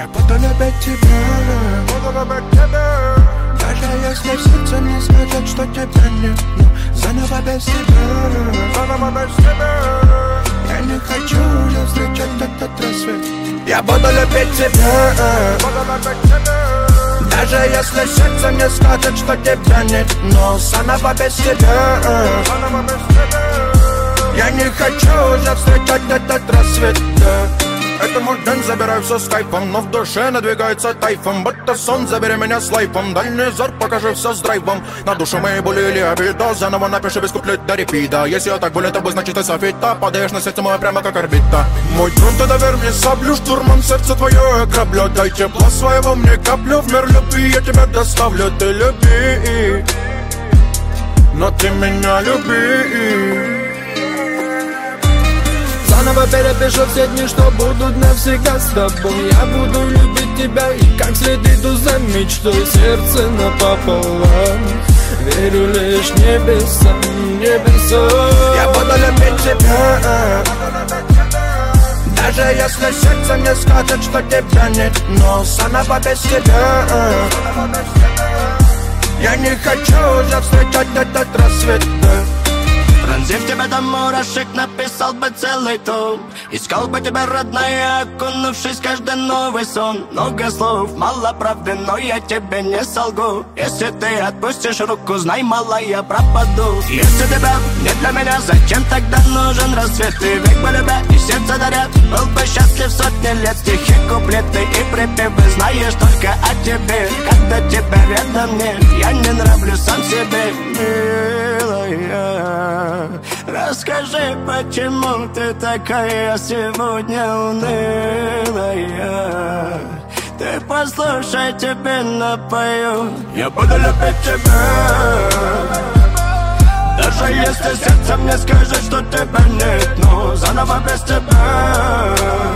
Я буду любить тебя, даже если в сердце мне скажет, что тебя нет. Но заново без тебя, я не хочу уже встречать этот рассвет. Я буду любить тебя, даже если сердце мне скажет, что тебя нет. Но заново без тебя, я не хочу уже встречать этот рассвет, да. Это мой день, забираю все с кайфом, но в душе надвигается тайфом. Будто сон, забери меня с лайфом. Дальний взор, покажи все с драйвом. На душу мои боли или обида, заново напиши без куплет до репита. Если я так болен тобой, значит ты софита. Падаешь на сердце мое прямо как орбита. Мой трон, ты доверь мне саблю, штурман, сердце твое ограблю. Дай тепло своего мне каплю, в мир любви я тебя доставлю. Ты люби, но ты меня люби. Заново перепишу все дни, что будут навсегда с тобой. Я буду любить тебя и как след иду за мечтой. Сердце напополам, верю лишь небесам, небесам. Я буду любить тебя, даже если сердце мне скажет, что тебя нет. Но заново без тебя, я не хочу уже встречать этот рассвет, да. Пронзив тебя до мурашек, написал бы целый том. Искал бы тебя, родная, окунувшись в каждый новый сон. Много слов, мало правды, но я тебе не солгу. Если ты отпустишь руку, знай, мало я пропаду. Если тебя нет для меня, зачем тогда нужен рассвет? Ты век бы любя и сердце дарят. Был бы счастлив сотни лет, стихи, куплеты и припевы. Знаешь только о тебе, когда тебя рядом нет. Я не нравлюсь сам себе, милая. Расскажи, почему ты такая сегодня унылая? Ты послушай, тебе напою. Я буду любить тебя, даже если сердце мне скажет, что тебя нет. Но заново без тебя,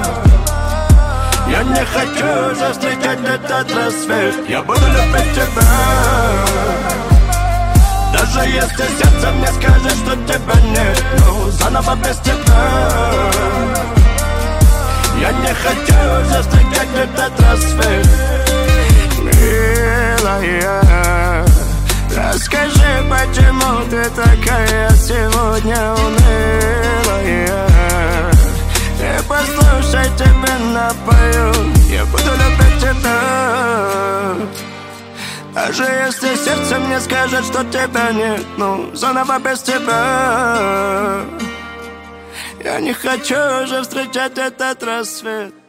я не хочу уже встречать этот рассвет. Я буду любить тебя, даже если сердце мне скажет, что тебя нет. Но заново без тебя, я не хочу уже встречать этот рассвет. Милая, расскажи, почему ты такая сегодня унылая? Ты послушай, тебе напою. Я буду любить тебя, даже если сердце мне скажет, что тебя нет. Ну, заново без тебя, я не хочу уже встречать этот рассвет.